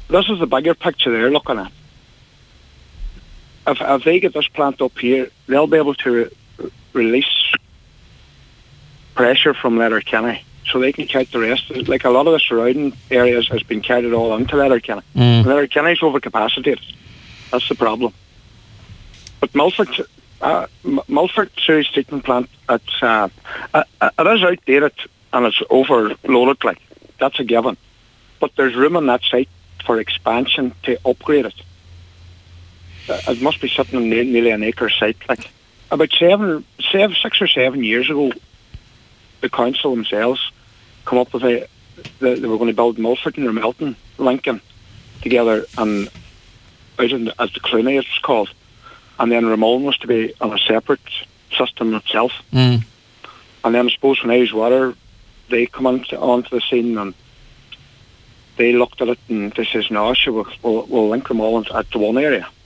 this is the bigger picture they're looking at. If they get this plant up here, they'll be able to release pressure from Letterkenny, so they can catch the rest. Like a lot of the surrounding areas has been carried all into Letterkenny. Letterkenny's overcapacitated. That's the problem. But Milford sewage treatment plant, it is outdated and it's overloaded. Like that's a given. But there's room on that site for expansion to upgrade it. It must be sitting on nearly an acre site. Like about 6 or 7 years ago, the council themselves come up with they were going to build Milford and Ramelton, Lincoln together, and out in as the Clooney it's called, and then Ramon was to be on a separate system itself. And then I suppose when Irish Water, they come onto the scene and they looked at it and they says, no, sure, we'll link them all at the one area.